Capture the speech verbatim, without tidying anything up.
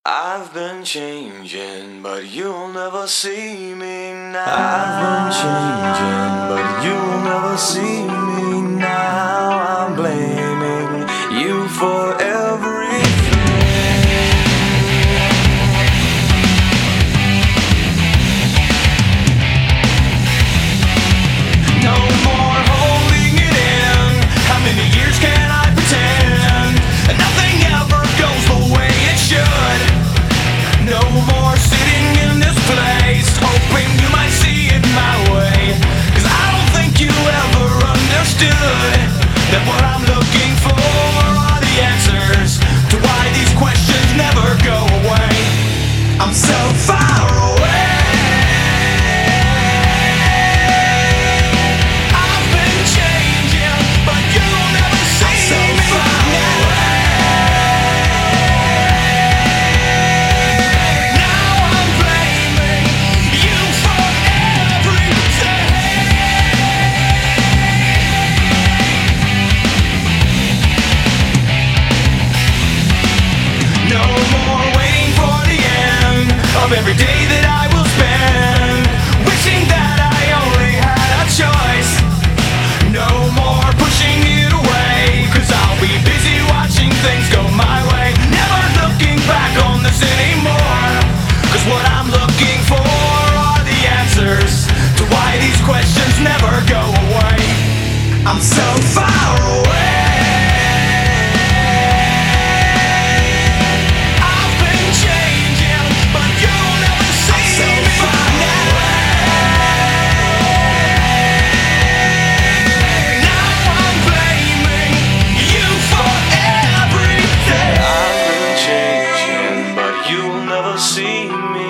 I've been changing, but you'll never see me now. I've been changing, but you'll never see me now. I'm blaming you for everything. No more holding it in. How many years can I pretend? And nothing ever goes the way it should. No more sitting in this place, hoping you might see it my way. Cause I don't think you ever understood that what I'm looking for are the answers to why these questions never go away. I'm so far away. I've been changing, but you'll never see I'm so me far away. Of every day that I will spend wishing that I only had a choice. No more pushing it away, cause I'll be busy watching things go my way. Never looking back on this anymore, cause what I'm looking for are the answers to why these questions never go away. I'm so far away. See me